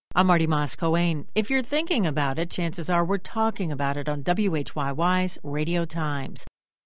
I'm Marty Moss-Coane. If you're thinking about it, chances are we're talking about it on WHYY's Radio Times.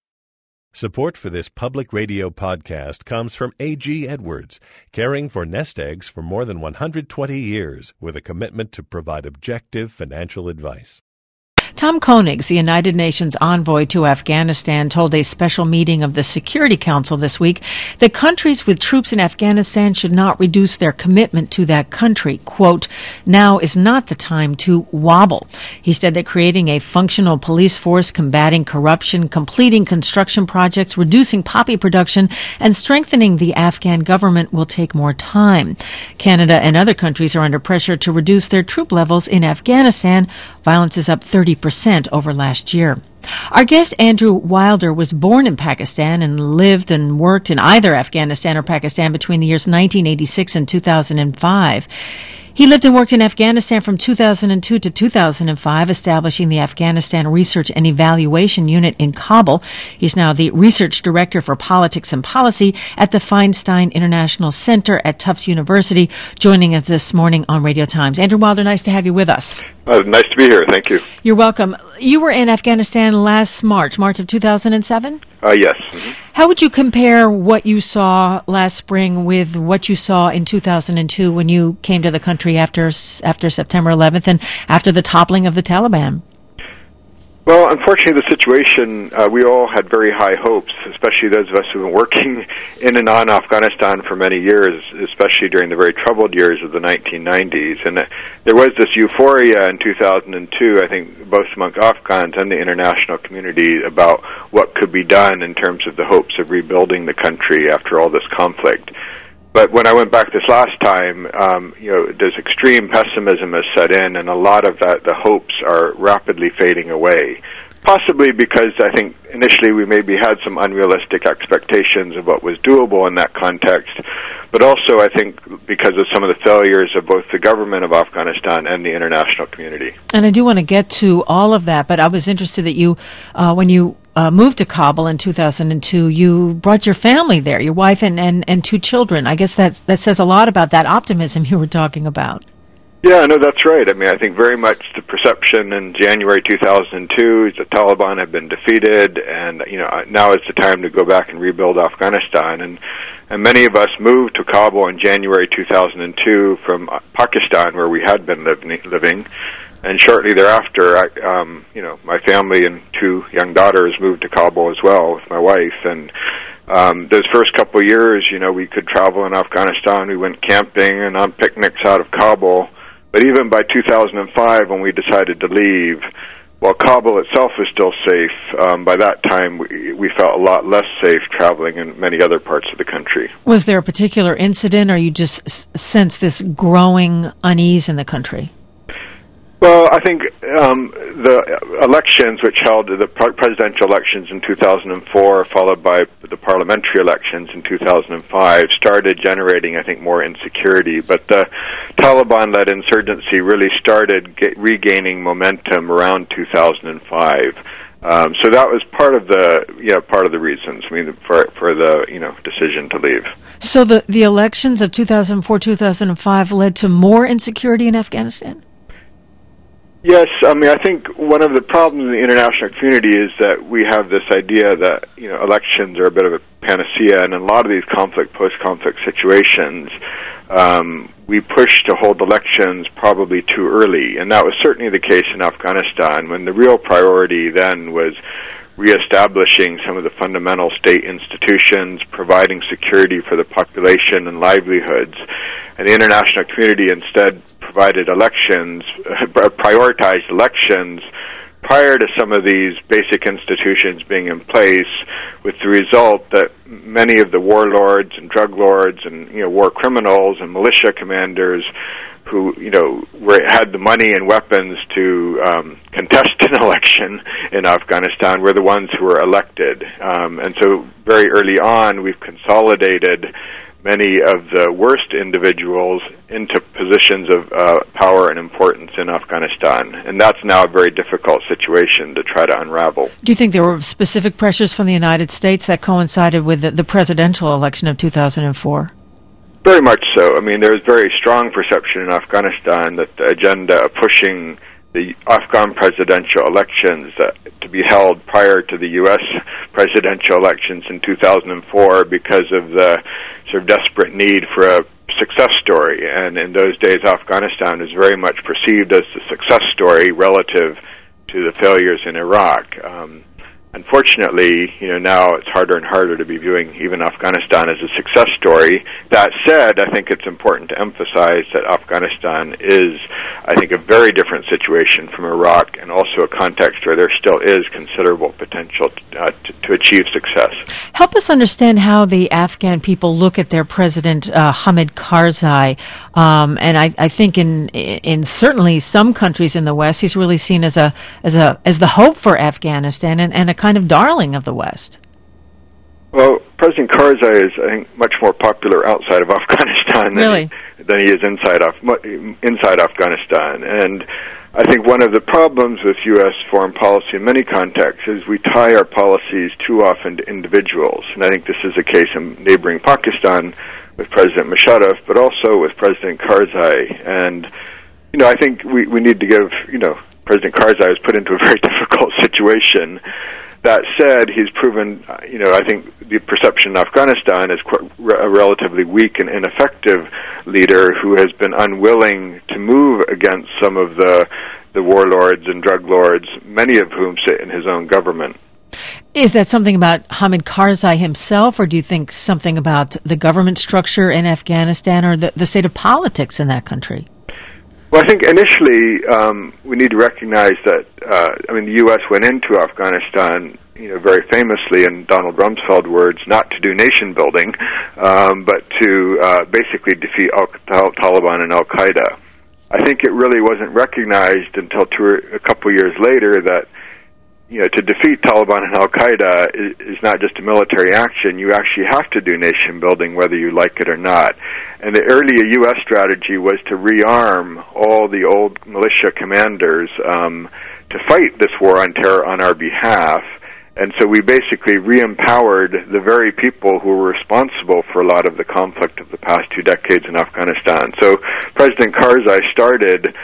Support for this public radio podcast comes from A.G. Edwards, caring for nest eggs for more than 120 years with a commitment to provide objective financial advice. Tom Koenigs, the United Nations envoy to Afghanistan, told a special meeting of the Security Council this week that countries with troops in Afghanistan should not reduce their commitment to that country. Quote, now is not the time to wobble. He said that creating a functional police force, combating corruption, completing construction projects, reducing poppy production, and strengthening the Afghan government will take more time. Canada and other countries are under pressure to reduce their troop levels in Afghanistan. Violence is up 30% over last year. Our guest, Andrew Wilder, was born in Pakistan and lived and worked in either Afghanistan or Pakistan between the years 1986 and 2005. He lived and worked in Afghanistan from 2002 to 2005, establishing the Afghanistan Research and Evaluation Unit in Kabul. He's now the Research Director for Politics and Policy at the Feinstein International Center at Tufts University, joining us this morning on Radio Times. Andrew Wilder, nice to have you with us. Nice to be here. Thank you. You're welcome. You were in Afghanistan last March of 2007? Yes. Mm-hmm. How would you compare what you saw last spring with what you saw in 2002 when you came to the country after September 11th and after the toppling of the Taliban? Well, unfortunately, the situation, we all had very high hopes, especially those of us who have been working in and on Afghanistan for many years, especially during the very troubled years of the 1990s. And there was this euphoria in 2002, I think, both among Afghans and the international community about what could be done in terms of the hopes of rebuilding the country after all this conflict. But when I went back this last time, there's extreme pessimism has set in, and a lot of the hopes are rapidly fading away. Possibly because I think initially we maybe had some unrealistic expectations of what was doable in that context, but also I think because of some of the failures of both the government of Afghanistan and the international community. And I do want to get to all of that, but I was interested that you, when you moved to Kabul in 2002, you brought your family there, your wife and two children. I guess that says a lot about that optimism you were talking about. Yeah, no, that's right. I mean, I think very much the perception in January 2002 is the Taliban have been defeated, and now is the time to go back and rebuild Afghanistan. And many of us moved to Kabul in January 2002 from Pakistan, where we had been living. And shortly thereafter, my family and two young daughters moved to Kabul as well with my wife. And those first couple of years, we could travel in Afghanistan. We went camping and on picnics out of Kabul. But even by 2005, when we decided to leave, while Kabul itself was still safe, by that time we felt a lot less safe traveling in many other parts of the country. Was there a particular incident, or you just sensed this growing unease in the country? Well, I think the elections, which held the presidential elections in 2004, followed by the parliamentary elections in 2005, started generating, I think, more insecurity. But the Taliban-led insurgency really started regaining momentum around 2005. So that was part of the reasons. I mean, for the decision to leave. So the elections of 2004, 2005 led to more insecurity in Afghanistan? Yes, I mean, I think one of the problems in the international community is that we have this idea that, elections are a bit of a panacea, and in a lot of these post-conflict situations, we push to hold elections probably too early, and that was certainly the case in Afghanistan, when the real priority then was reestablishing some of the fundamental state institutions, providing security for the population and livelihoods. And the international community instead provided prioritized elections prior to some of these basic institutions being in place, with the result that many of the warlords and drug lords and war criminals and militia commanders who had the money and weapons to contest an election in Afghanistan were the ones who were elected. And so very early on, we've consolidated many of the worst individuals into positions of power and importance in Afghanistan. And that's now a very difficult situation to try to unravel. Do you think there were specific pressures from the United States that coincided with the presidential election of 2004? Very much so. I mean, there's very strong perception in Afghanistan that the agenda of pushing the Afghan presidential elections to be held prior to the U.S. presidential elections in 2004 because of the sort of desperate need for a success story. And in those days, Afghanistan was very much perceived as the success story relative to the failures in Iraq. Unfortunately, now it's harder and harder to be viewing even Afghanistan as a success story. That said, I think it's important to emphasize that Afghanistan is, I think, a very different situation from Iraq, and also a context where there still is considerable potential to achieve success. Help us understand how the Afghan people look at their president, Hamid Karzai. And I think in certainly some countries in the West, he's really seen as the hope for Afghanistan and a kind of darling of the West. Well, President Karzai is, I think, much more popular outside of Afghanistan than he is inside Afghanistan. And I think one of the problems with U.S. foreign policy in many contexts is we tie our policies too often to individuals. And I think this is the case in neighboring Pakistan with President Musharraf, but also with President Karzai. And, I think we need to give, President Karzai was put into a very difficult situation. That said, he's proven, I think the perception in Afghanistan is a relatively weak and ineffective leader who has been unwilling to move against some of the warlords and drug lords, many of whom sit in his own government. Is that something about Hamid Karzai himself, or do you think something about the government structure in Afghanistan or the state of politics in that country? Well, I think initially we need to recognize that, the U.S. went into Afghanistan, very famously in Donald Rumsfeld words, not to do nation building, but to basically defeat Taliban and Al-Qaeda. I think it really wasn't recognized until a couple years later that, to defeat Taliban and Al-Qaeda is not just a military action. You actually have to do nation building whether you like it or not. And the earlier U.S. strategy was to rearm all the old militia commanders to fight this war on terror on our behalf. And so we basically re-empowered the very people who were responsible for a lot of the conflict of the past 2 decades in Afghanistan. So President Karzai started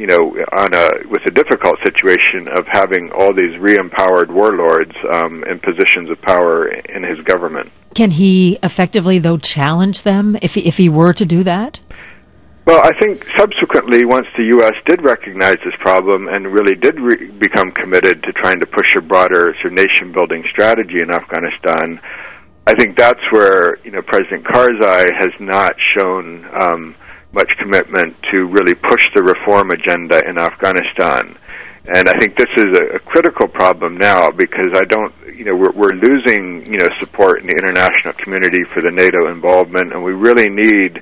with a difficult situation of having all these re-empowered warlords in positions of power in his government. Can he effectively, though, challenge them if he were to do that? Well, I think subsequently, once the U.S. did recognize this problem and really did become committed to trying to push a broader sort of nation-building strategy in Afghanistan, I think that's where President Karzai has not shown much commitment to really push the reform agenda in Afghanistan. And I think this is a critical problem now because we're losing, support in the international community for the NATO involvement, and we really need,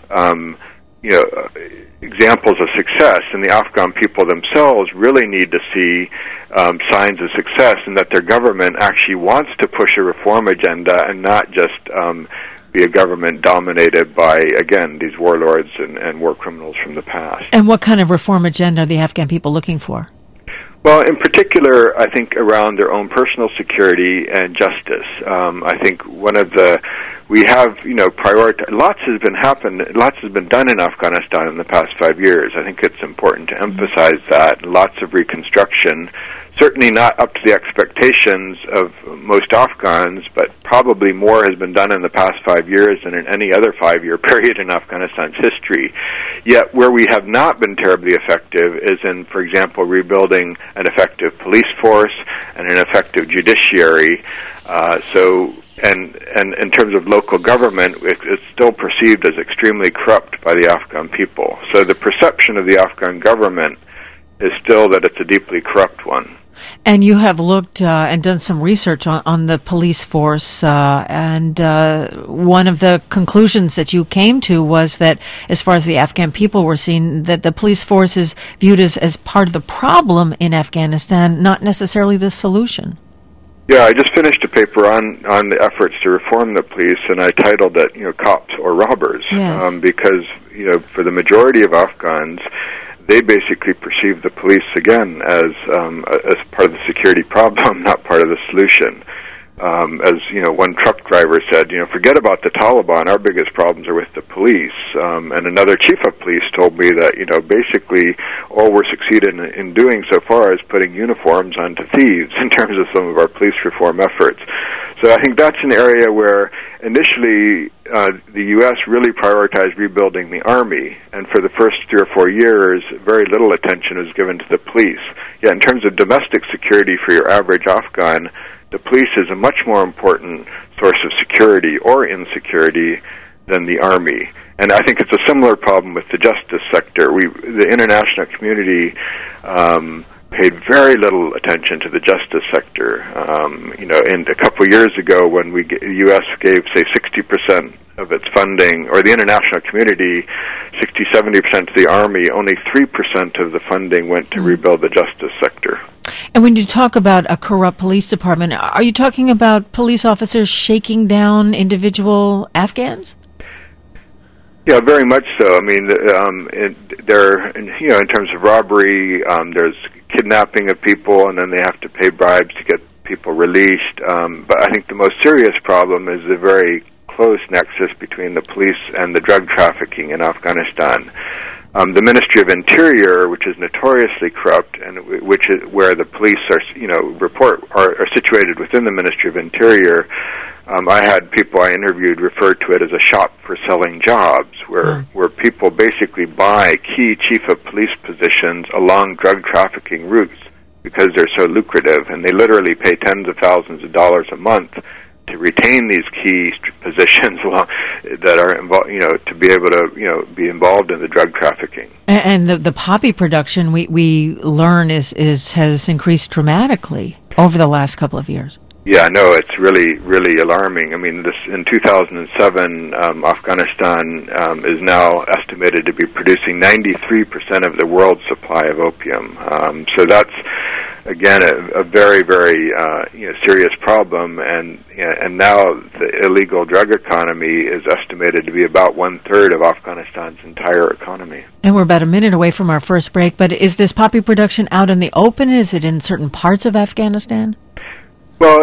examples of success, and the Afghan people themselves really need to see signs of success and that their government actually wants to push a reform agenda and not just be a government dominated by, again, these warlords and war criminals from the past. And what kind of reform agenda are the Afghan people looking for? Well, in particular, I think around their own personal security and justice. I think we have, lots has been done in Afghanistan in the past 5 years. I think it's important to emphasize that. Lots of reconstruction, certainly not up to the expectations of most Afghans, but probably more has been done in the past 5 years than in any other 5-year period in Afghanistan's history. Yet where we have not been terribly effective is in, for example, rebuilding an effective police force and an effective judiciary. And in terms of local government, it's still perceived as extremely corrupt by the Afghan people. So the perception of the Afghan government is still that it's a deeply corrupt one. And you have looked and done some research on the police force, and one of the conclusions that you came to was that, as far as the Afghan people were seen, that the police force is viewed as part of the problem in Afghanistan, not necessarily the solution. Yeah, I just finished a paper on the efforts to reform the police, and I titled it, Cops or Robbers, yes. Because, for the majority of Afghans, they basically perceive the police, again, as part of the security problem, not part of the solution. As one truck driver said, forget about the Taliban. Our biggest problems are with the police. And another chief of police told me that basically all we're succeeded in doing so far is putting uniforms onto thieves in terms of some of our police reform efforts. So I think that's an area where initially the U.S. really prioritized rebuilding the army, and for the first 3 or 4 years, very little attention was given to the police. Yet in terms of domestic security for your average Afghan, the police is a much more important source of security or insecurity than the army. And I think it's a similar problem with the justice sector. The international community paid very little attention to the justice sector. And a couple of years ago when the U.S. gave, say, 60% of its funding, or the international community, 60-70% to the Army, only 3% of the funding went to rebuild the justice sector. And when you talk about a corrupt police department, are you talking about police officers shaking down individual Afghans? Yeah, very much so. I mean, in terms of robbery, there's kidnapping of people, and then they have to pay bribes to get people released. But I think the most serious problem is the very close nexus between the police and the drug trafficking in Afghanistan. The Ministry of Interior, which is notoriously corrupt, and which is where the police are situated within the Ministry of Interior. I had people I interviewed refer to it as a shop for selling jobs, where people basically buy key chief of police positions along drug trafficking routes because they're so lucrative, and they literally pay tens of thousands of dollars a month to retain these key positions that are involved, to be able to, be involved in the drug trafficking. And the poppy production we learn has increased dramatically over the last couple of years. Yeah, no, it's really, really alarming. I mean, in 2007, Afghanistan is now estimated to be producing 93% of the world's supply of opium. So that's, again, a very, very serious problem. And now the illegal drug economy is estimated to be about 1/3 of Afghanistan's entire economy. And we're about a minute away from our first break. But is this poppy production out in the open? Is it in certain parts of Afghanistan? Well,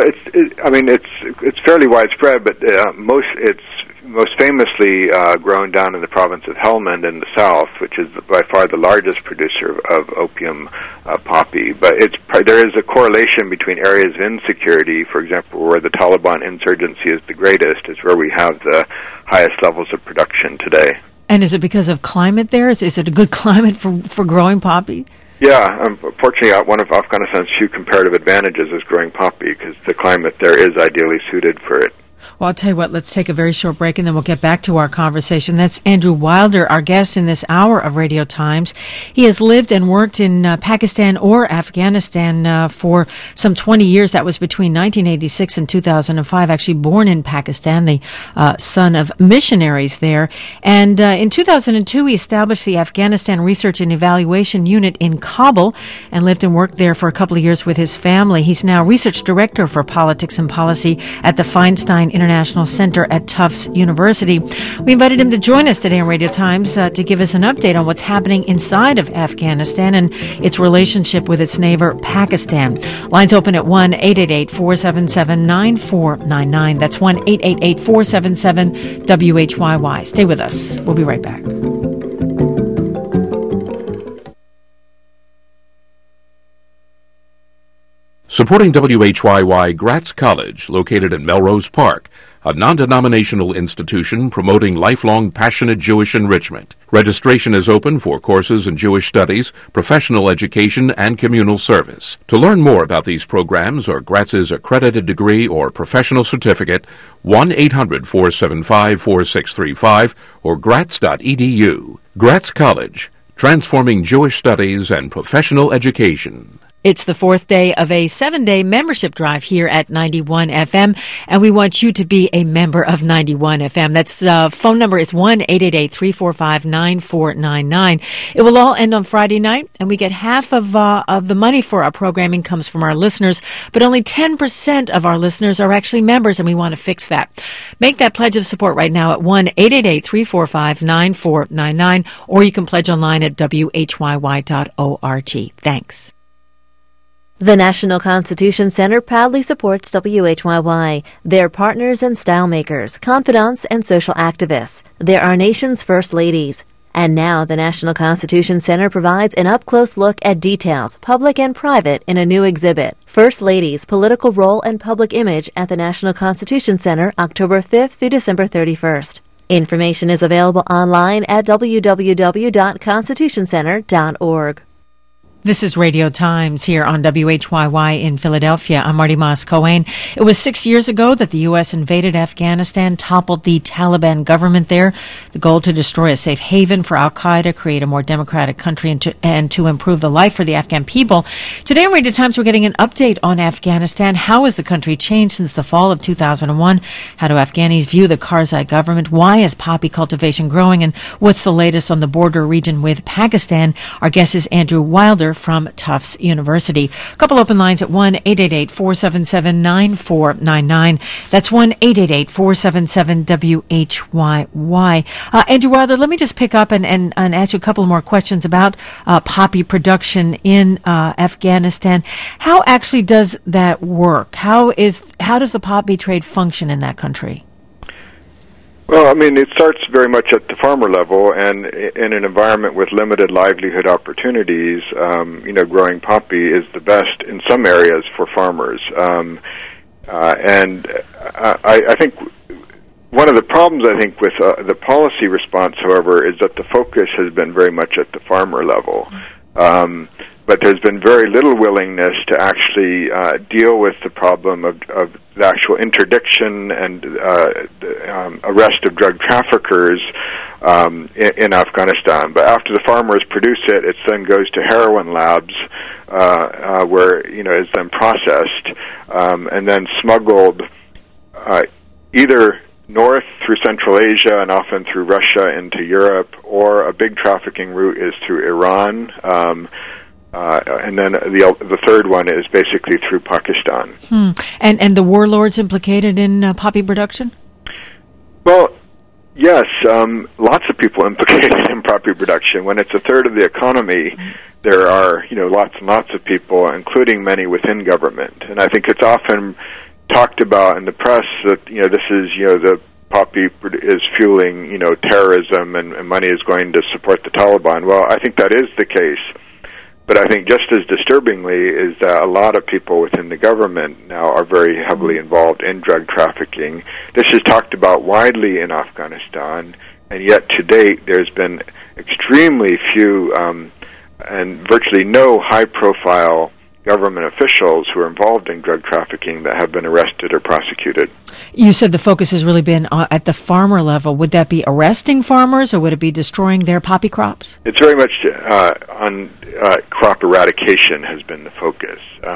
it's fairly widespread, but it's most famously grown down in the province of Helmand in the south, which is by far the largest producer of opium poppy. But there is a correlation between areas of insecurity, for example, where the Taliban insurgency is the greatest, is where we have the highest levels of production today. And is it because of climate there? Is it a good climate for growing poppy? Yeah, unfortunately, one of Afghanistan's few comparative advantages is growing poppy because the climate there is ideally suited for it. Well, I'll tell you what, let's take a very short break and then we'll get back to our conversation. That's Andrew Wilder, our guest in this hour of Radio Times. He has lived and worked in Pakistan or Afghanistan for some 20 years. That was between 1986 and 2005, actually born in Pakistan, the son of missionaries there. And in 2002, he established the Afghanistan Research and Evaluation Unit in Kabul and lived and worked there for a couple of years with his family. He's now research director for politics and policy at the Feinstein International Center at Tufts University. We invited him to join us today on Radio Times to give us an update on what's happening inside of Afghanistan and its relationship with its neighbor, Pakistan. Lines open at 1-888-477-9499. That's 1-888-477-WHYY. Stay with us. We'll be right back. Supporting WHYY, Gratz College, located in Melrose Park, a non-denominational institution promoting lifelong passionate Jewish enrichment. Registration is open for courses in Jewish studies, professional education, and communal service. To learn more about these programs or Gratz's accredited degree or professional certificate, 1-800-475-4635 or gratz.edu. Gratz College, transforming Jewish studies and professional education. It's the fourth day of a 7-day membership drive here at 91 FM, and we want you to be a member of 91 FM. That's phone number is 1-888-345-9499. It will all end on Friday night, and we get half of the money for our programming comes from our listeners, but only 10% of our listeners are actually members, and we want to fix that. Make that pledge of support right now at 1-888-345-9499, or you can pledge online at whyy.org. Thanks. The National Constitution Center proudly supports WHYY. They're partners and style makers, confidants, and social activists. They're our nation's first ladies. And now the National Constitution Center provides an up-close look at details, public and private, in a new exhibit, First Ladies, Political Role and Public Image at the National Constitution Center, October 5th through December 31st. Information is available online at www.constitutioncenter.org. This is Radio Times here on WHYY in Philadelphia. I'm Marty Moss-Cohen. It was 6 years ago that the U.S. invaded Afghanistan, toppled the Taliban government there. The goal to destroy a safe haven for al-Qaeda, create a more democratic country, and to improve the life for the Afghan people. Today on Radio Times, we're getting an update on Afghanistan. How has the country changed since the fall of 2001? How do Afghanis view the Karzai government? Why is poppy cultivation growing? And what's the latest on the border region with Pakistan? Our guest is Andrew Wilder from Tufts University. A couple open lines at 1-888-477-9499. That's 1-888-477-WHYY. Andrew Wilder, let me just pick up and ask you a couple more questions about poppy production in Afghanistan. How actually does that work? How does the poppy trade function in that country? Well, I mean, it starts very much at the farmer level, and in an environment with limited livelihood opportunities, growing poppy is the best in some areas for farmers. I think one of the problems, with the policy response, however, is that the focus has been very much at the farmer level. But there's been very little willingness to actually deal with the problem of the actual interdiction and arrest of drug traffickers in Afghanistan. But after the farmers produce it, it then goes to heroin labs where it's then processed and then smuggled either north through Central Asia and often through Russia into Europe, or a big trafficking route is through Iran. And then the third one is basically through Pakistan. And the warlords implicated in poppy production? Well, yes, lots of people implicated in poppy production. When it's a third of the economy, there are lots and lots of people, including many within government. And I think it's often talked about in the press that this is the poppy is fueling terrorism and money is going to support the Taliban. Well, I think that is the case. But I think just as disturbingly is that a lot of people within the government now are very heavily involved in drug trafficking. This is talked about widely in Afghanistan, and yet to date there's been extremely few and virtually no high-profile government officials who are involved in drug trafficking that have been arrested or prosecuted. You said the focus has really been at the farmer level. Would that be arresting farmers, or would it be destroying their poppy crops? It's very much on crop eradication has been the focus.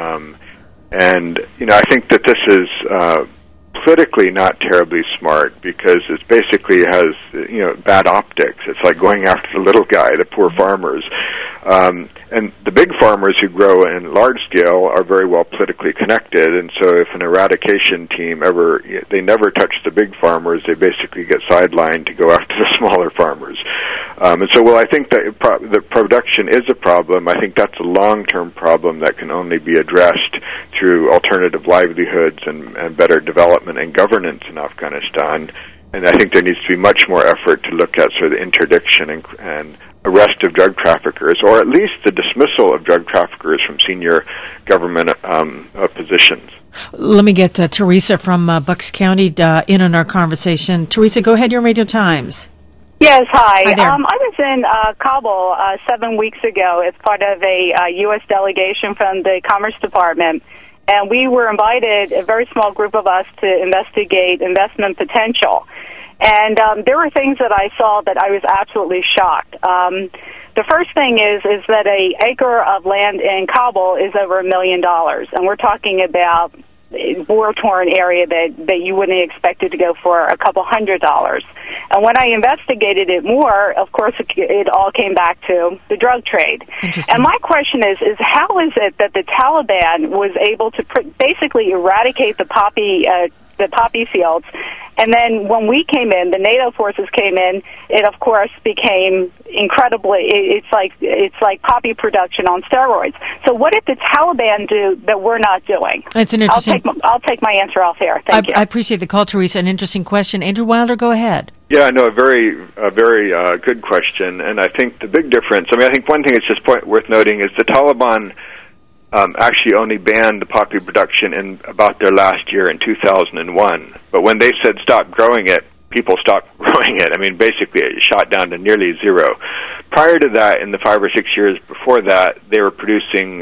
And I think that this is politically not terribly smart, because it basically has bad optics. It's like going after the little guy, the poor farmers. And the big farmers who grow in large scale are very well politically connected, and so if an eradication team they never touch the big farmers, they basically get sidelined to go after the smaller farmers. And so, I think that the production is a problem. I think that's a long-term problem that can only be addressed through alternative livelihoods and better development and governance in Afghanistan. And I think there needs to be much more effort to look at sort of the interdiction and arrest of drug traffickers, or at least the dismissal of drug traffickers from senior government positions. Let me get Teresa from Bucks County in on our conversation. Teresa, go ahead. You're on Radio Times. Yes, hi. Hi there. I was in Kabul 7 weeks ago as part of a U.S. delegation from the Commerce Department, and we were invited, a very small group of us, to investigate investment potential. And there were things that I saw that I was absolutely shocked. The first thing is that an acre of land in Kabul is over $1 million, and we're talking about a war-torn area that you wouldn't expect it to go for a couple $100. And when I investigated it more, of course, it all came back to the drug trade. And my question is how is it that the Taliban was able to basically eradicate the poppy the poppy fields. And then when we came in, the NATO forces came in, it of course became incredibly, it's like poppy production on steroids. So what did the Taliban do that we're not doing? It's an interesting... I'll take my answer off air. Thank you. I appreciate the call, Teresa. An interesting question. Andrew Wilder, go ahead. Yeah, no, a very good question. And I think the big difference, I think one thing that's just worth noting is the Taliban actually only banned the poppy production in about their last year in 2001. But when they said stop growing it, people stopped growing it. Basically it shot down to nearly zero. Prior to that, in the 5 or 6 years before that, they were producing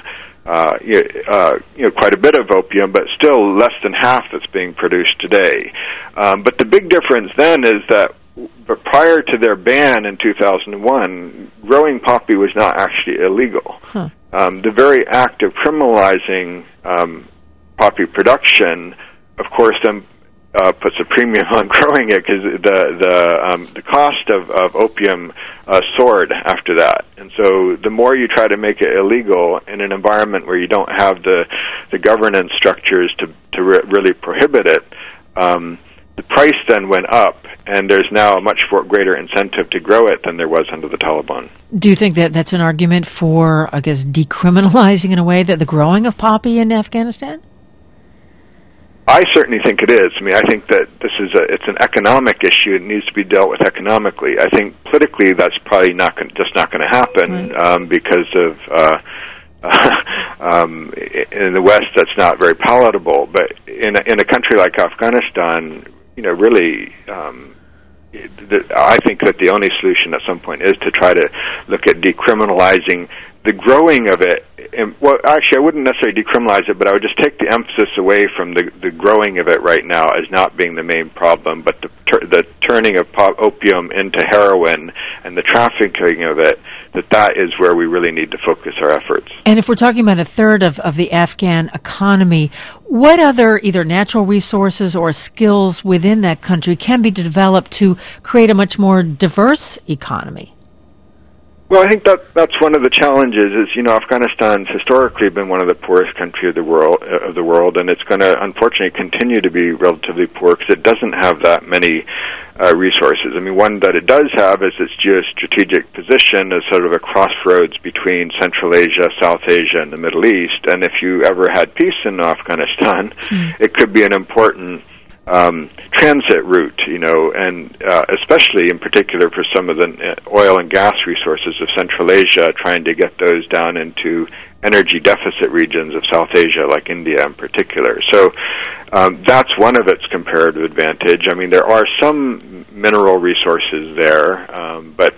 quite a bit of opium, but still less than half that's being produced today. But the big difference then is that prior to their ban in 2001, growing poppy was not actually illegal. Huh. The very act of criminalizing poppy production, of course, then puts a premium on growing it because the cost of opium soared after that. And so the more you try to make it illegal in an environment where you don't have the governance structures to really prohibit it, the price then went up, and there's now a much greater incentive to grow it than there was under the Taliban. Do you think that that's an argument for, I guess, decriminalizing in a way that the growing of poppy in Afghanistan? I certainly think it is. I think that it's an economic issue. It needs to be dealt with economically. I think politically that's probably just not going to happen, right. Because of in the West that's not very palatable. But in a country like Afghanistan, really, I think that the only solution at some point is to try to look at decriminalizing the growing of it. Well, actually, I wouldn't necessarily decriminalize it, but I would just take the emphasis away from the growing of it right now as not being the main problem, but the turning of opium into heroin and the trafficking of it, that is where we really need to focus our efforts. And if we're talking about a third of the Afghan economy, what other either natural resources or skills within that country can be developed to create a much more diverse economy? Well, I think that's one of the challenges. Is Afghanistan's historically been one of the poorest countries of the world, and it's going to unfortunately continue to be relatively poor because it doesn't have that many resources. One that it does have is its geostrategic position as sort of a crossroads between Central Asia, South Asia, and the Middle East. And if you ever had peace in Afghanistan, it could be an important transit route, and especially in particular for some of the oil and gas resources of Central Asia, trying to get those down into energy deficit regions of South Asia, like India in particular. So that's one of its comparative advantage. There are some mineral resources there, but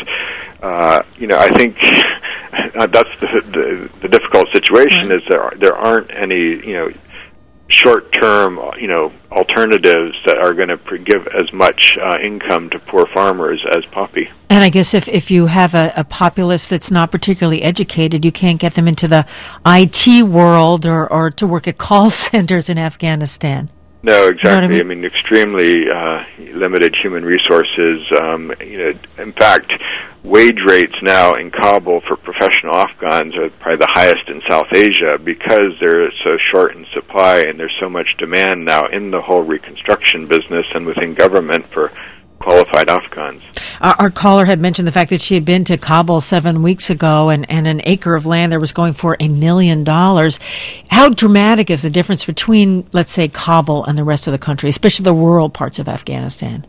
I think that's the difficult situation is there aren't any short-term, alternatives that are going to give as much income to poor farmers as poppy. And I guess if you have a populace that's not particularly educated, you can't get them into the IT world or to work at call centers in Afghanistan. No, exactly. You know what I mean? Extremely limited human resources. In fact, wage rates now in Kabul for professional Afghans are probably the highest in South Asia because they're so short in supply and there's so much demand now in the whole reconstruction business and within government for qualified Afghans. Our caller had mentioned the fact that she had been to Kabul 7 weeks ago and an acre of land there was going for $1 million. How dramatic is the difference between, let's say, Kabul and the rest of the country, especially the rural parts of Afghanistan?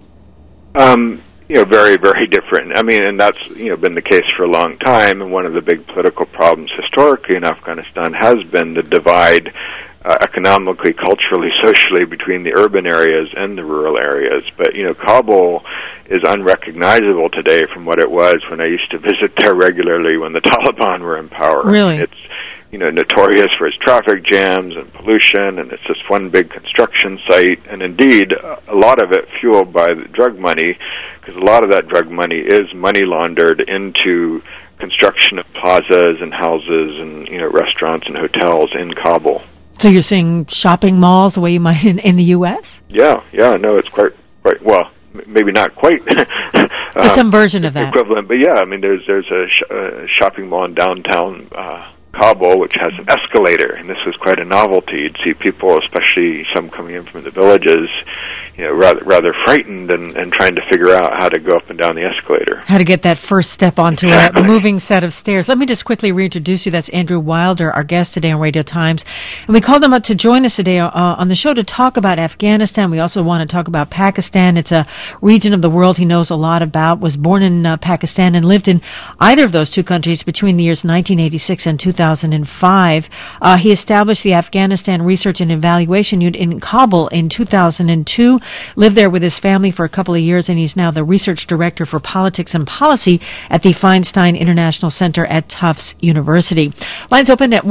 Very, very different. And that's, been the case for a long time. And one of the big political problems historically in Afghanistan has been the divide economically, culturally, socially between the urban areas and the rural areas. But, Kabul is unrecognizable today from what it was when I used to visit there regularly when the Taliban were in power. Really? It's, notorious for its traffic jams and pollution, and it's just one big construction site. And indeed, a lot of it fueled by the drug money, because a lot of that drug money is money laundered into construction of plazas and houses and, restaurants and hotels in Kabul. So you're seeing shopping malls the way you might in the U.S.? Yeah, no, it's quite well, maybe not quite. But some version of that. Equivalent, but yeah, there's a shopping mall in downtown Kabul, which has an escalator, and this was quite a novelty. You'd see people, especially some coming in from the villages, rather frightened and trying to figure out how to go up and down the escalator. How to get that first step onto a moving set of stairs. Let me just quickly reintroduce you. That's Andrew Wilder, our guest today on Radio Times. And we called him up to join us today on the show to talk about Afghanistan. We also want to talk about Pakistan. It's a region of the world he knows a lot about, was born in Pakistan and lived in either of those two countries between the years 1986 and 2005. He established the Afghanistan Research and Evaluation Unit in Kabul in 2002, lived there with his family for a couple of years, and he's now the research director for politics and policy at the Feinstein International Center at Tufts University. Lines open at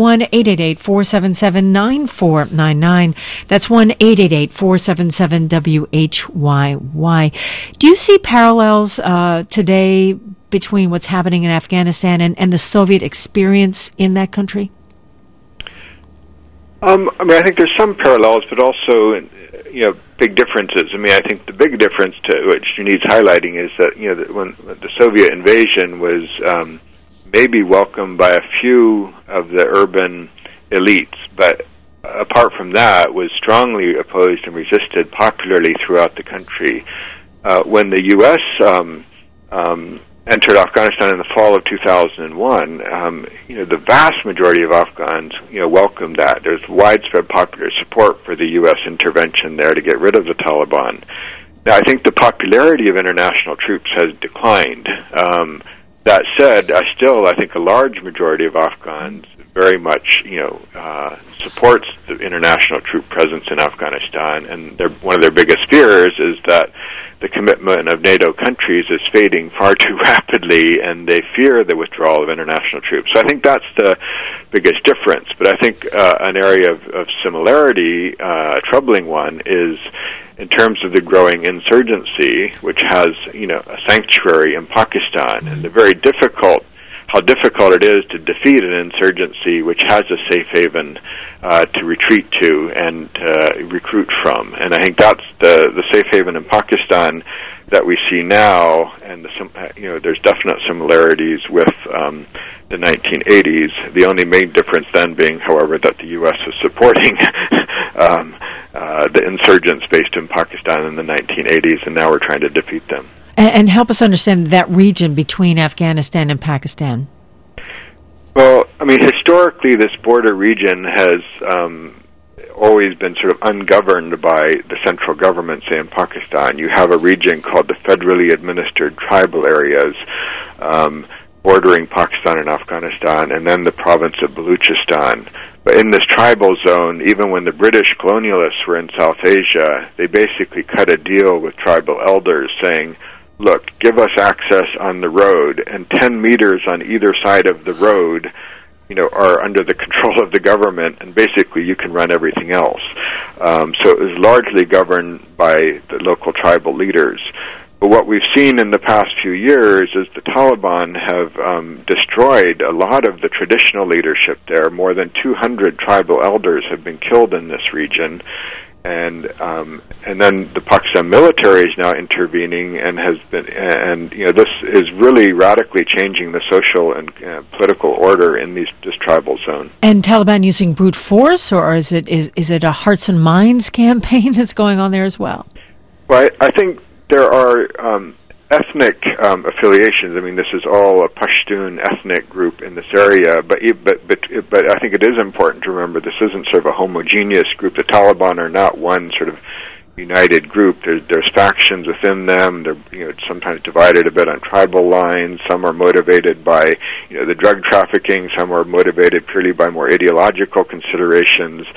1-888-477-9499. That's 1-888-477-WHYY. Do you see parallels today between what's happening in Afghanistan and the Soviet experience in that country? I think there's some parallels, but also, big differences. I think the big difference which needs highlighting is that, when the Soviet invasion was maybe welcomed by a few of the urban elites, but apart from that, was strongly opposed and resisted popularly throughout the country. When the U.S. Entered Afghanistan in the fall of 2001, the vast majority of Afghans, welcomed that. There's widespread popular support for the U.S. intervention there to get rid of the Taliban. Now, I think the popularity of international troops has declined. That said, I think a large majority of Afghans very much, supports the international troop presence in Afghanistan, and one of their biggest fears is that the commitment of NATO countries is fading far too rapidly, and they fear the withdrawal of international troops. So I think that's the biggest difference. But I think an area of similarity, a troubling one, is in terms of the growing insurgency, which has, a sanctuary in Pakistan, and how difficult it is to defeat an insurgency which has a safe haven to retreat to and recruit from. And I think that's the safe haven in Pakistan that we see now, and there's definite similarities with the 1980s. The only main difference then being, however, that the U.S. is supporting the insurgents based in Pakistan in the 1980s, and now we're trying to defeat them. And help us understand that region between Afghanistan and Pakistan. Well, historically, this border region has always been sort of ungoverned by the central government, say in Pakistan. You have a region called the federally administered tribal areas bordering Pakistan and Afghanistan, and then the province of Baluchistan. But in this tribal zone, even when the British colonialists were in South Asia, they basically cut a deal with tribal elders saying, look, give us access on the road, and 10 meters on either side of the road, are under the control of the government, and basically you can run everything else. So it was largely governed by the local tribal leaders. But what we've seen in the past few years is the Taliban have destroyed a lot of the traditional leadership there. More than 200 tribal elders have been killed in this region. And then the Pakistan military is now intervening and this is really radically changing the social and political order in this tribal zone. And Taliban using brute force, or is it a hearts and minds campaign that's going on there as well? Well, I think there are ethnic affiliations. This is all a Pashtun ethnic group in this area, but I think it is important to remember this isn't sort of a homogeneous group. The Taliban are not one sort of united group. There's factions within them. They're sometimes divided a bit on tribal lines. Some are motivated by the drug trafficking. Some are motivated purely by more ideological considerations.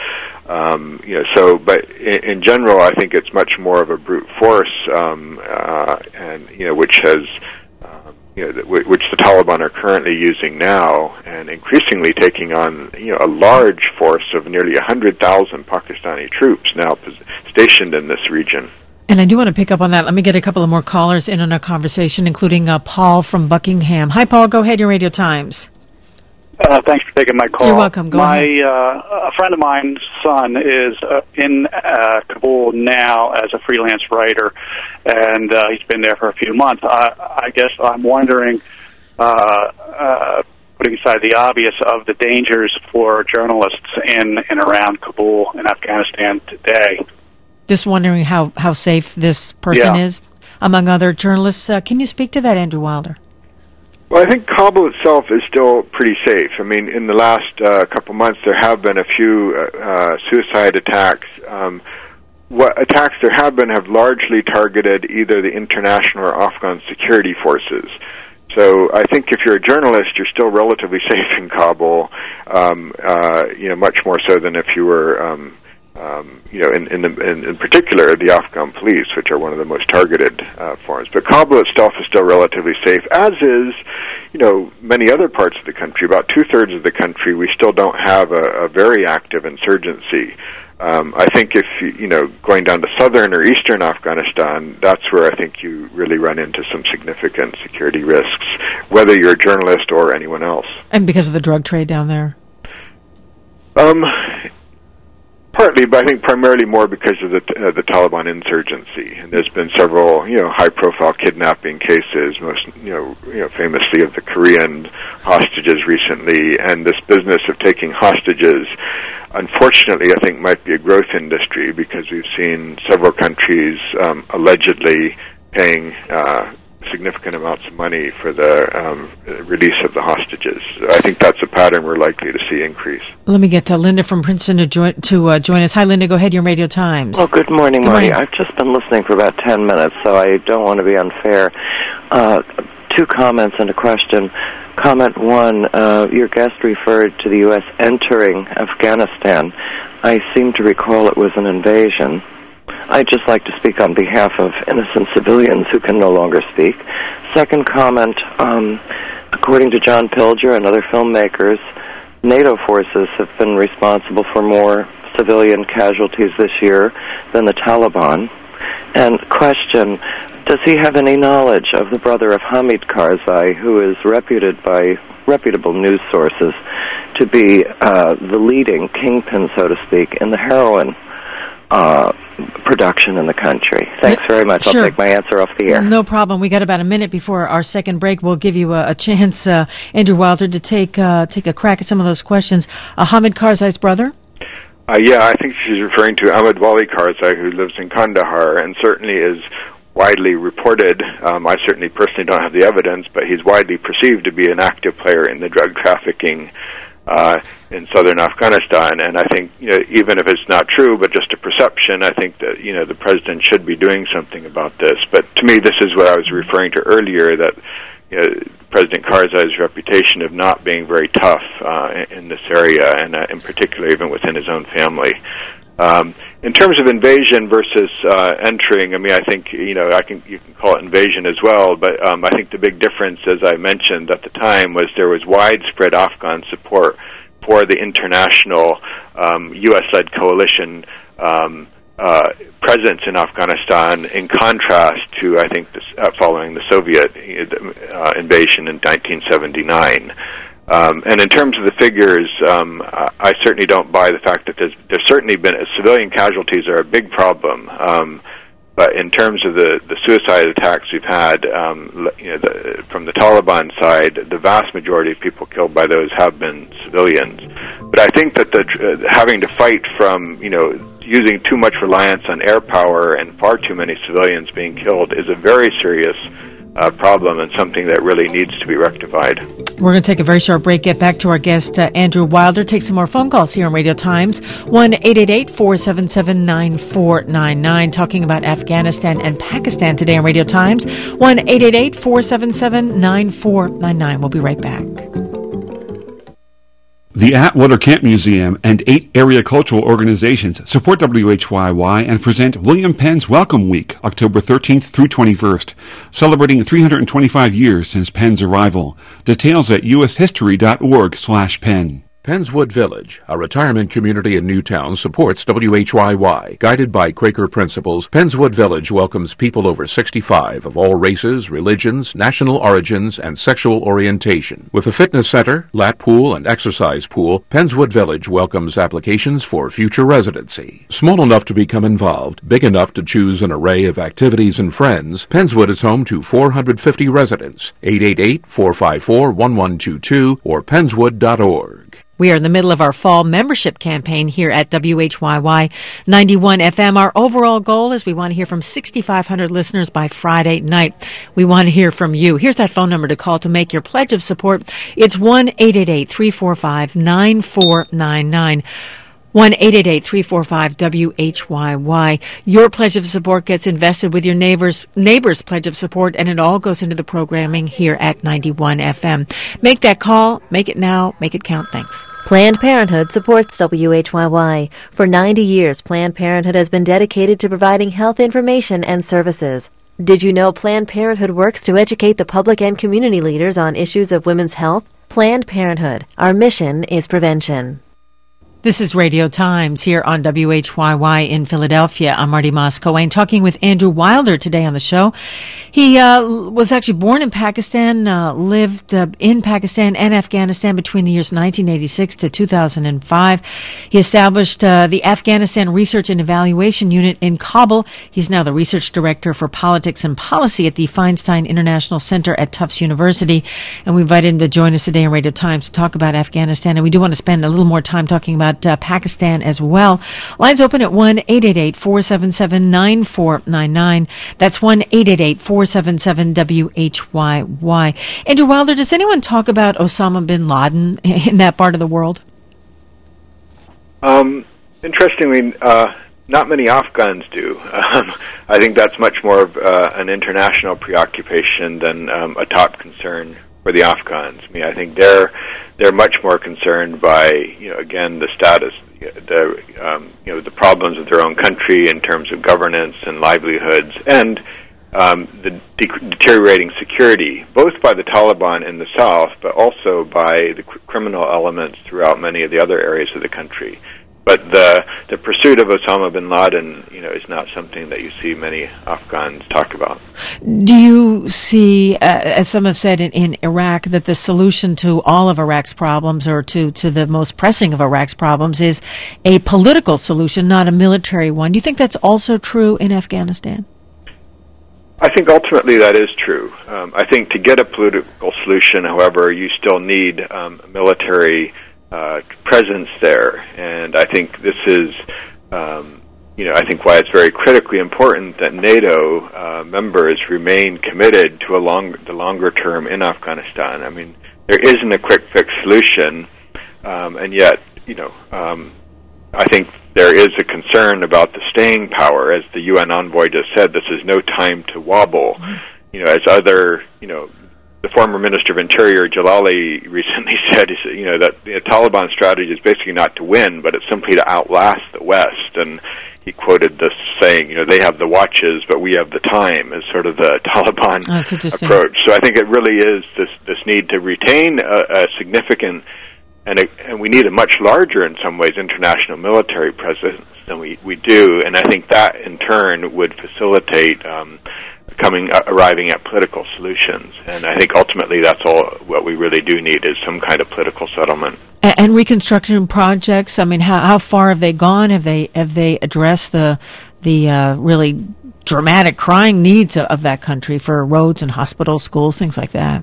But in general, I think it's much more of a brute force, which has, which the Taliban are currently using now, and increasingly taking on, a large force of nearly 100,000 Pakistani troops now stationed in this region. And I do want to pick up on that. Let me get a couple of more callers in on our conversation, including Paul from Buckingham. Hi, Paul. Go ahead. Your Radio Times. Thanks for taking my call. You're welcome. Go ahead. A friend of mine's son is in Kabul now as a freelance writer, and he's been there for a few months. I guess I'm wondering, putting putting aside the obvious, of the dangers for journalists in and around Kabul in Afghanistan today. Just wondering how safe this person is, among other journalists. Can you speak to that, Andrew Wilder? Well, I think Kabul itself is still pretty safe. I mean, in the last couple months, there have been a few suicide attacks. What attacks there have been have largely targeted either the international or Afghan security forces. So I think if you're a journalist, you're still relatively safe in Kabul, much more so than if you were, in particular, the Afghan police, which are one of the most targeted forms. But Kabul itself is still relatively safe, as is, many other parts of the country. About 2/3 of the country, we still don't have a very active insurgency. I think if, going down to southern or eastern Afghanistan, that's where I think you really run into some significant security risks, whether you're a journalist or anyone else. And because of the drug trade down there? Partly, but I think primarily more because of the Taliban insurgency. And there's been several, high-profile kidnapping cases, most, famously of the Korean hostages recently, and this business of taking hostages, unfortunately, I think might be a growth industry because we've seen several countries allegedly paying significant amounts of money for the release of the hostages. I think that's a pattern we're likely to see increase. Let me get Linda from Princeton to join us. Hi, Linda. Go ahead. Your Radio Times. Well, good morning, Marty. I've just been listening for about 10 minutes, so I don't want to be unfair. 2 comments and a question. Comment 1, your guest referred to the U.S. entering Afghanistan. I seem to recall it was an invasion. I'd just like to speak on behalf of innocent civilians who can no longer speak. Second comment, according to John Pilger and other filmmakers, NATO forces have been responsible for more civilian casualties this year than the Taliban. And question, does he have any knowledge of the brother of Hamid Karzai, who is reputed by reputable news sources to be the leading kingpin, so to speak, in the heroin production in the country? Thanks very much. Sure. I'll take my answer off the air. No problem. We got about a minute before our second break. We'll give you a chance, Andrew Wilder, to take a crack at some of those questions. Hamid Karzai's brother? I think she's referring to Ahmad Wali Karzai, who lives in Kandahar, and certainly is widely reported. I certainly personally don't have the evidence, but he's widely perceived to be an active player in the drug trafficking in southern Afghanistan. And I think, even if it's not true, but just a perception, I think that, the president should be doing something about this. But to me, this is what I was referring to earlier, that President Karzai's reputation of not being very tough in this area, and in particular even within his own family. In terms of invasion versus entering, I think you can call it invasion as well, but I think the big difference, as I mentioned at the time, was there was widespread Afghan support for the international U.S.-led coalition presence in Afghanistan, in contrast to, I think, following the Soviet invasion in 1979. And in terms of the figures, I certainly don't buy the fact that there's certainly been civilian casualties are a big problem. But in terms of the suicide attacks we've had, from the Taliban side, the vast majority of people killed by those have been civilians. But I think that having to fight from, using too much reliance on air power and far too many civilians being killed is a very serious problem and something that really needs to be rectified. We're going to take a very short break, get back to our guest, Andrew Wilder, take some more phone calls here on Radio Times. 1-888-477-9499, talking about Afghanistan and Pakistan today on Radio Times. 1-888-477-9499. We'll be right back. The Atwater Camp Museum and 8 area cultural organizations support WHYY and present William Penn's Welcome Week, October 13th through 21st, celebrating 325 years since Penn's arrival. Details at ushistory.org/Penn. Pennswood Village, a retirement community in Newtown, supports WHYY. Guided by Quaker principles, Pennswood Village welcomes people over 65 of all races, religions, national origins, and sexual orientation. With a fitness center, lap pool, and exercise pool, Pennswood Village welcomes applications for future residency. Small enough to become involved, big enough to choose an array of activities and friends, Pennswood is home to 450 residents. 888-454-1122 or pennswood.org. We are in the middle of our fall membership campaign here at WHYY 91 FM. Our overall goal is we want to hear from 6,500 listeners by Friday night. We want to hear from you. Here's that phone number to call to make your pledge of support. It's 1-888-345-9499. 1-888-345-WHYY. Your pledge of support gets invested with your neighbor's pledge of support, and it all goes into the programming here at 91 FM. Make that call. Make it now. Make it count. Thanks. Planned Parenthood supports WHYY. For 90 years, Planned Parenthood has been dedicated to providing health information and services. Did you know Planned Parenthood works to educate the public and community leaders on issues of women's health? Planned Parenthood. Our mission is prevention. This is Radio Times here on WHYY in Philadelphia. I'm Marty Moss-Coane talking with Andrew Wilder today on the show. He was actually born in Pakistan, lived in Pakistan and Afghanistan between the years 1986 to 2005. He established the Afghanistan Research and Evaluation Unit in Kabul. He's now the research director for politics and policy at the Feinstein International Center at Tufts University. And we invited him to join us today on Radio Times to talk about Afghanistan. And we do want to spend a little more time talking about Pakistan as well. Lines open at 1-888-477-9499. That's 1-888-477-WHYY. Andrew Wilder, does anyone talk about Osama bin Laden in that part of the world? Interestingly, not many Afghans do. I think that's much more of an international preoccupation than a top concern for the Afghans. I mean, I think they're much more concerned by, again, the status, the problems of their own country in terms of governance and livelihoods, and the deteriorating security, both by the Taliban in the south, but also by the criminal elements throughout many of the other areas of the country. But the pursuit of Osama bin Laden, is not something that you see many Afghans talk about. Do you see, as some have said in Iraq, that the solution to all of Iraq's problems, or to the most pressing of Iraq's problems, is a political solution, not a military one? Do you think that's also true in Afghanistan? I think ultimately that is true. I think to get a political solution, however, you still need a military presence there, and I think this is, I think why it's very critically important that NATO members remain committed to the longer term in Afghanistan. I mean, there isn't a quick fix solution, and yet, I think there is a concern about the staying power, as the UN envoy just said. This is no time to wobble. As other, the former Minister of Interior, Jalali, recently said, that the Taliban strategy is basically not to win, but it's simply to outlast the West. And he quoted this saying, they have the watches, but we have the time, as sort of the Taliban approach. So I think it really is this need to retain a significant, and we need a much larger, in some ways, international military presence than we do. And I think that, in turn, would facilitate arriving at political solutions. And I think ultimately that's all what we really do need, is some kind of political settlement. And reconstruction projects, I mean, how far have they gone? Have they addressed the really dramatic, crying needs of that country for roads and hospitals, schools, things like that?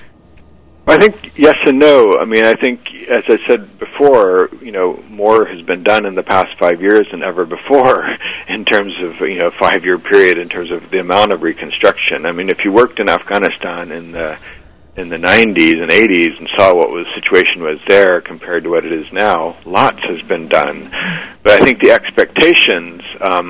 I think yes and no. I mean, I think, as I said before, more has been done in the past 5 years than ever before in terms of, 5-year period in terms of the amount of reconstruction. I mean, if you worked in Afghanistan in the 90s and 80s and saw what the situation was there compared to what it is now, lots has been done. But I think the expectations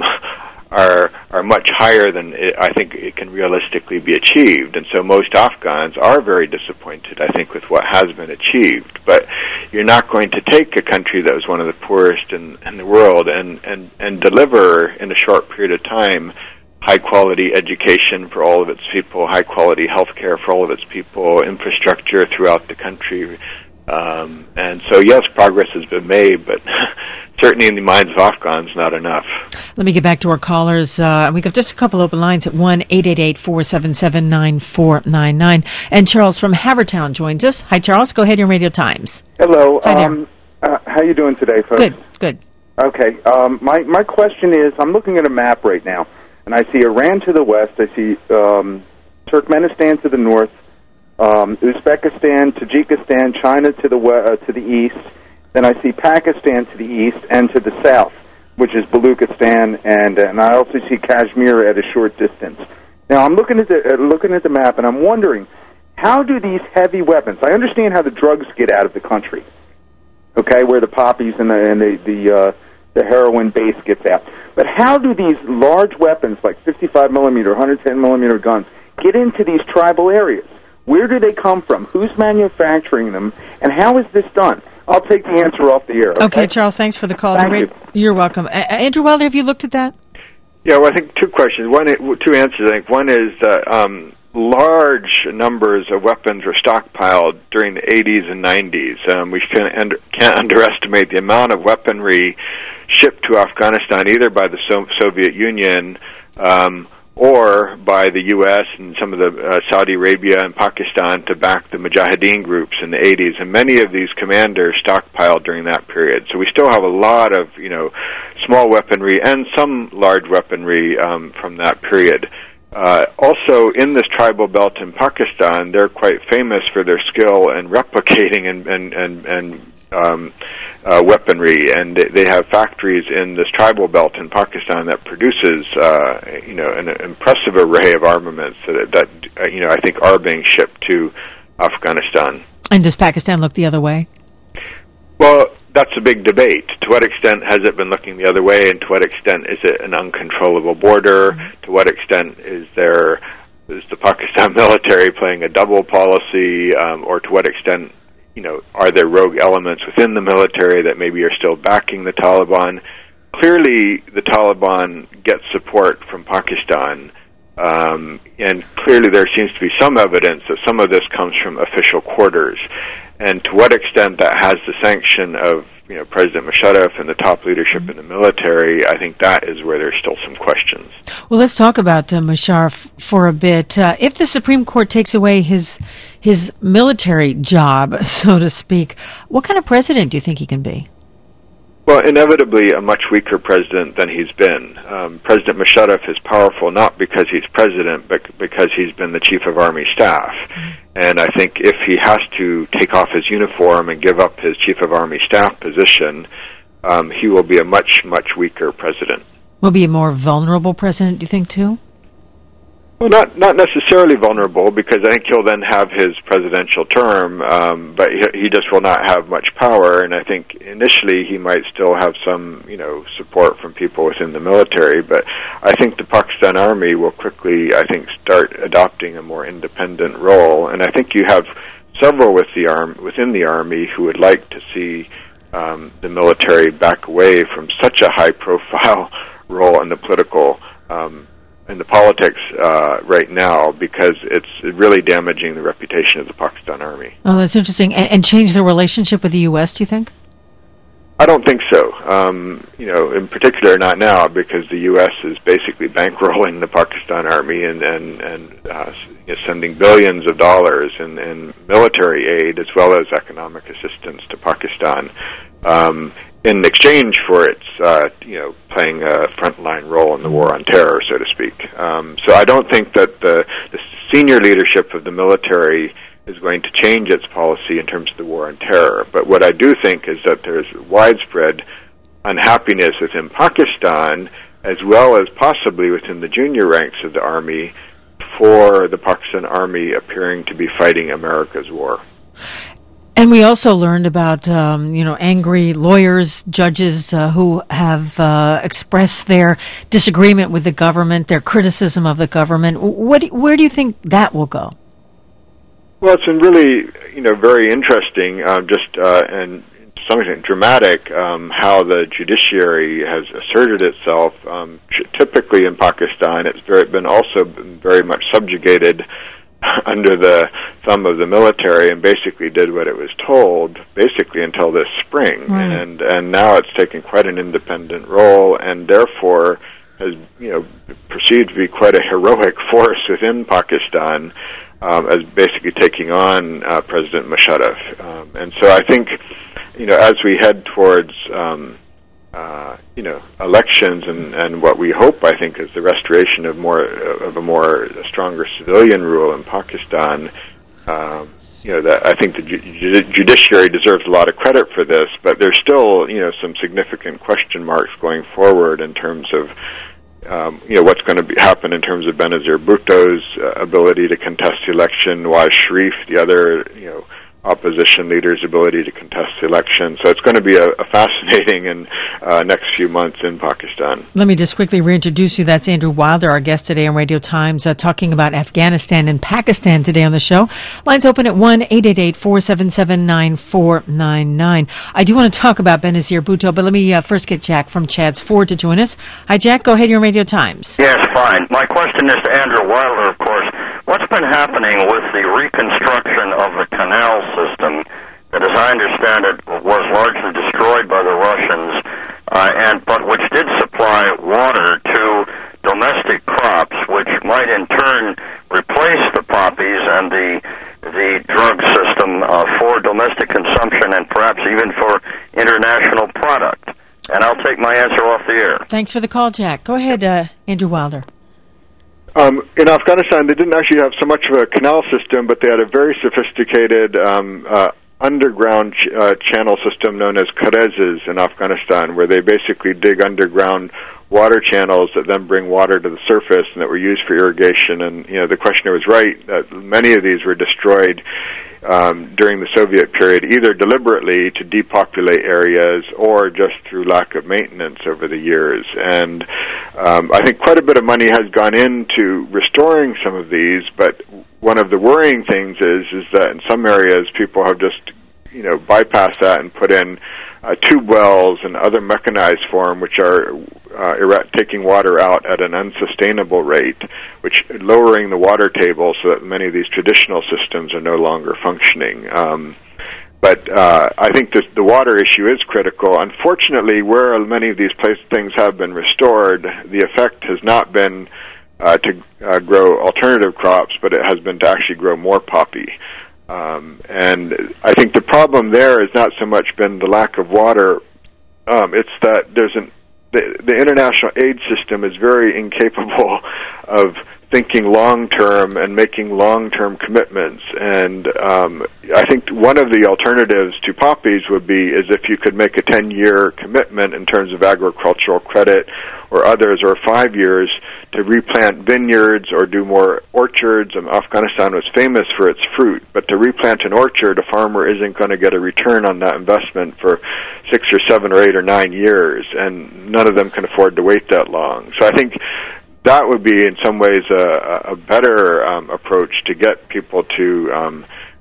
are much higher than I think it can realistically be achieved. And so most Afghans are very disappointed, I think, with what has been achieved. But you're not going to take a country that was one of the poorest in the world and deliver in a short period of time high-quality education for all of its people, high-quality health care for all of its people, infrastructure throughout the country, And so, yes, progress has been made, but certainly in the minds of Afghans, not enough. Let me get back to our callers. We've got just a couple open lines at 1-888-477-9499. And Charles from Havertown joins us. Hi, Charles. Go ahead, your Radio Times. Hello. Hi there. How you doing today, folks? Good. Okay. My question is, I'm looking at a map right now, and I see Iran to the west. I see Turkmenistan to the north, Uzbekistan, Tajikistan, China to the east. Then I see Pakistan to the east and to the south, which is Baluchistan, and I also see Kashmir at a short distance. Now I'm looking at the map, and I'm wondering, how do these heavy weapons? I understand how the drugs get out of the country, okay, where the poppies and the heroin base gets out. But how do these large weapons, like 55 millimeter, 110 millimeter guns, get into these tribal areas? Where do they come from? Who's manufacturing them? And how is this done? I'll take the answer off the air. Okay, Charles, thanks for the call. Thank you. You're welcome. Andrew Wilder, have you looked at that? Yeah, well, I think two questions. Two answers. I think one is that large numbers of weapons were stockpiled during the 80s and 90s. We can't underestimate the amount of weaponry shipped to Afghanistan, either by the Soviet Union or by the U.S. and some of the Saudi Arabia and Pakistan to back the Mujahideen groups in the 80s. And many of these commanders stockpiled during that period. So we still have a lot of, small weaponry and some large weaponry from that period. Also, in this tribal belt in Pakistan, they're quite famous for their skill in replicating and weaponry, and they have factories in this tribal belt in Pakistan that produces, an impressive array of armaments that I think are being shipped to Afghanistan. And does Pakistan look the other way? Well, that's a big debate. To what extent has it been looking the other way, and to what extent is it an uncontrollable border? Mm-hmm. To what extent is the Pakistan military playing a double policy, or to what extent are there rogue elements within the military that maybe are still backing the Taliban? Clearly, the Taliban gets support from Pakistan, and clearly there seems to be some evidence that some of this comes from official quarters. And to what extent that has the sanction of President Musharraf and the top leadership in the military, I think that is where there's still some questions. Well, let's talk about Musharraf for a bit. If the Supreme Court takes away his military job, so to speak, what kind of president do you think he can be? Well, inevitably a much weaker president than he's been. President Musharraf is powerful not because he's president, but because he's been the chief of army staff. And I think if he has to take off his uniform and give up his chief of army staff position, he will be a much, much weaker president. Will be a more vulnerable president, do you think, too? Well, not necessarily vulnerable, because I think he'll then have his presidential term, but he just will not have much power. And I think initially he might still have some, support from people within the military. But I think the Pakistan Army will quickly, start adopting a more independent role. And I think you have several within the Army who would like to see the military back away from such a high-profile role in the political in the politics right now, because it's really damaging the reputation of the Pakistan Army. Oh, that's interesting. And change the relationship with the U.S., do you think? I don't think so. In particular, not now, because the U.S. is basically bankrolling the Pakistan Army and sending billions of dollars in military aid as well as economic assistance to Pakistan. In exchange for its, playing a frontline role in the war on terror, so to speak. So I don't think that the senior leadership of the military is going to change its policy in terms of the war on terror. But what I do think is that there's widespread unhappiness within Pakistan, as well as possibly within the junior ranks of the army, for the Pakistan Army appearing to be fighting America's war. And we also learned about, angry lawyers, judges who have expressed their disagreement with the government, their criticism of the government. Where do you think that will go? Well, it's been really, very interesting, and to some extent dramatic, how the judiciary has asserted itself. Typically in Pakistan, it's been also very much subjugated under the thumb of the military and basically did what it was told, basically until this spring. Right. And now it's taken quite an independent role, and therefore has perceived to be quite a heroic force within Pakistan, as basically taking on President Musharraf. And so I think, as we head towards elections and what we hope, I think, is the restoration of a stronger civilian rule in Pakistan. That I think the judiciary deserves a lot of credit for this, but there's still some significant question marks going forward in terms of what's going to happen in terms of Benazir Bhutto's ability to contest the election, Nawaz Sharif, the other opposition leader's ability to contest the election. So it's going to be a fascinating next few months in Pakistan. Let me just quickly reintroduce you. That's Andrew Wilder, our guest today on Radio Times, talking about Afghanistan and Pakistan today on the show. Lines open at 1-888-477-9499. I do want to talk about Benazir Bhutto, but let me first get Jack from Chad's Ford to join us. Hi, Jack. Go ahead. You're on Radio Times. Yes, fine. My question is to Andrew Wilder, of course. What's been happening with the reconstruction of the canal system that, as I understand it, was largely destroyed by the Russians, but which did supply water to domestic crops, which might in turn replace the poppies and the drug system for domestic consumption and perhaps even for international product? And I'll take my answer off the air. Thanks for the call, Jack. Go ahead, Andrew Wilder. In Afghanistan, they didn't actually have so much of a canal system, but they had a very sophisticated underground channel system known as karezes in Afghanistan, where they basically dig underground water channels that then bring water to the surface and that were used for irrigation. And the questioner was right that many of these were destroyed during the Soviet period, either deliberately to depopulate areas or just through lack of maintenance over the years. And I think quite a bit of money has gone into restoring some of these, but one of the worrying things is that in some areas people have just bypassed that and put in tube wells and other mechanized form, which are taking water out at an unsustainable rate, which lowering the water table so that many of these traditional systems are no longer functioning. But I think the water issue is critical. Unfortunately, where many of these things have been restored, the effect has not been to grow alternative crops, but it has been to actually grow more poppy. And I think the problem there has not so much been the lack of water. It's that the international aid system is very incapable of thinking long-term and making long-term commitments. And I think one of the alternatives to poppies would be is if you could make a 10-year commitment in terms of agricultural credit or others, or 5 years to replant vineyards or do more orchards. Afghanistan was famous for its fruit, but to replant an orchard, a farmer isn't going to get a return on that investment for 6 or 7 or 8 or 9 years, and none of them can afford to wait that long. So I think that would be in some ways a better approach to get people to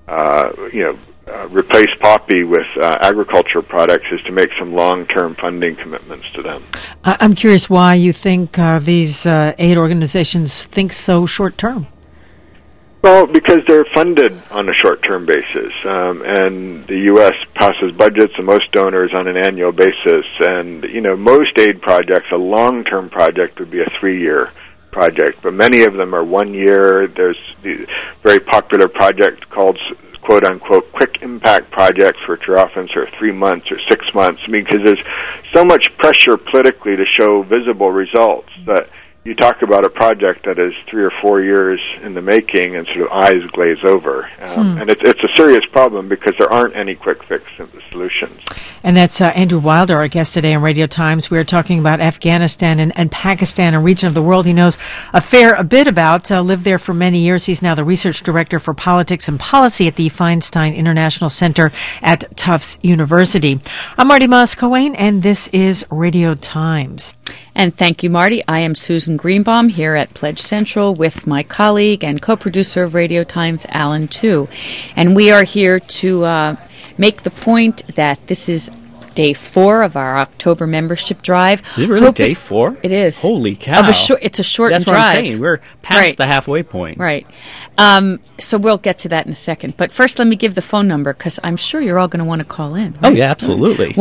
replace poppy with agricultural products, is to make some long-term funding commitments to them. I'm curious why you think these aid organizations think so short-term. Well, because they're funded on a short-term basis, and the U.S. passes budgets of most donors on an annual basis, and most aid projects, a long-term project would be a 3-year project, but many of them are 1 year. There's the very popular project called quote-unquote quick impact projects, which are often sort of 3 months or 6 months, because there's so much pressure politically to show visible results that you talk about a project that is 3 or 4 years in the making and sort of eyes glaze over. And it's a serious problem because there aren't any quick fix solutions. And that's Andrew Wilder, our guest today on Radio Times. We are talking about Afghanistan and Pakistan, a region of the world he knows a bit about, lived there for many years. He's now the research director for politics and policy at the Feinstein International Center at Tufts University. I'm Marty Moss-Coane, and this is Radio Times. And thank you, Marty. I am Susan Greenbaum here at Pledge Central with my colleague and co-producer of Radio Times, Alan Tu. And we are here to make the point that this is day 4 of our October membership drive. Is it really day 4? It is. Holy cow. It's a shortened drive. That's what I'm saying. We're past the halfway point. Right. So we'll get to that in a second. But first, let me give the phone number, because I'm sure you're all going to want to call in. Right? Oh, yeah, absolutely.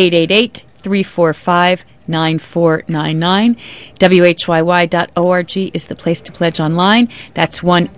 1-888-345-9499. WHYY.org is the place to pledge online. That's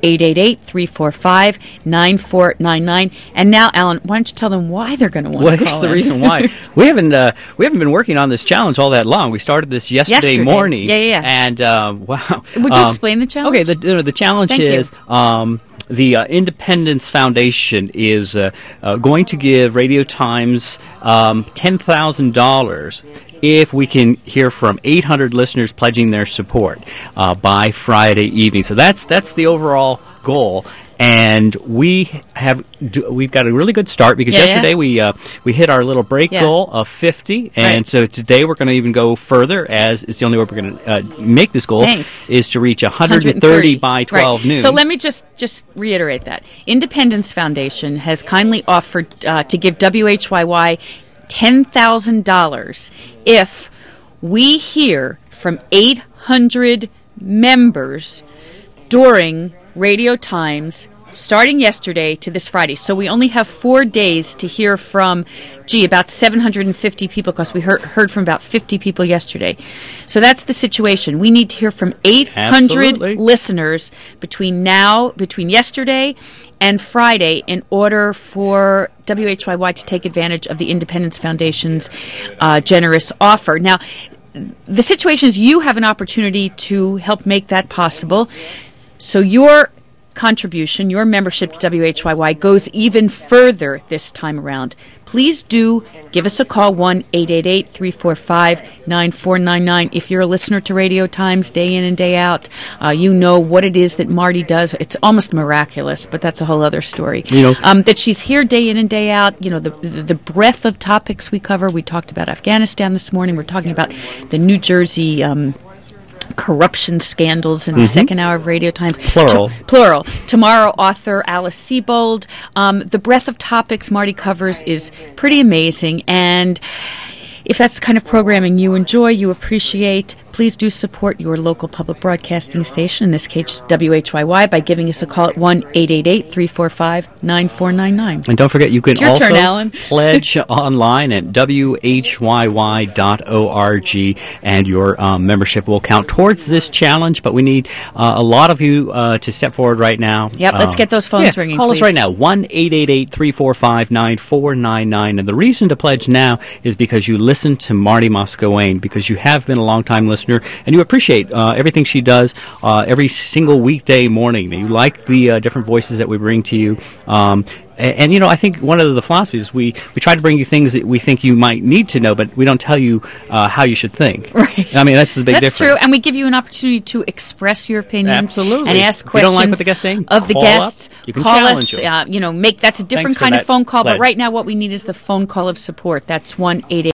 1-888-345-9499. And now, Alan, why don't you tell them why they're going to want to call in? Well, here's the reason why. We haven't been working on this challenge all that long. We started this yesterday morning. Yeah. And, wow. Would you explain the challenge? Okay, the challenge is... the Independence Foundation is going to give Radio Times $10,000 if we can hear from 800 listeners pledging their support by Friday evening. So that's the overall goal. And we've got a really good start because yesterday we hit our little break goal of 50, and so today we're going to even go further, as it's the only way we're going to make this goal is to reach 130 by 12 noon. So let me just reiterate that Independence Foundation has kindly offered to give WHYY $10,000 if we hear from 800 members during Radio Times starting yesterday to this Friday. So we only have 4 days to hear from, about 750 people, because we heard from about 50 people yesterday. So that's the situation. We need to hear from 800 listeners between yesterday and Friday in order for WHYY to take advantage of the Independence Foundation's generous offer. Now, the situation is you have an opportunity to help make that possible. So your contribution, your membership to WHYY goes even further this time around. Please do give us a call, 1-888-345-9499. If you're a listener to Radio Times day in and day out, you know what it is that Marty does. It's almost miraculous, but that's a whole other story. That she's here day in and day out. The breadth of topics we cover. We talked about Afghanistan this morning. We're talking about the New Jersey corruption scandals in the second hour of Radio Times. Plural. Tomorrow, author Alice Sebold. The breadth of topics Marty covers is pretty amazing, and if that's the kind of programming you enjoy, you appreciate, please do support your local public broadcasting station, in this case WHYY, by giving us a call at 1-888-345-9499. And don't forget, you can also pledge online at WHYY.org, and your membership will count towards this challenge. But we need a lot of you to step forward right now. Yep, let's get those phones ringing, Call please. us right now, 1-888-345-9499. And the reason to pledge now is because you listen to Marty Moscowane, because you have been a long-time listener, and you appreciate everything she does every single weekday morning. You like the different voices that we bring to you. And I think one of the philosophies is we try to bring you things that we think you might need to know, but we don't tell you how you should think. Right. I mean, that's the big difference. That's true, and we give you an opportunity to express your opinions. Absolutely. And ask questions. If you don't like what the guest's saying, of the guests. You can call challenge us. them. That's a different kind of phone call. But right now, what we need is the phone call of support. That's 1-888.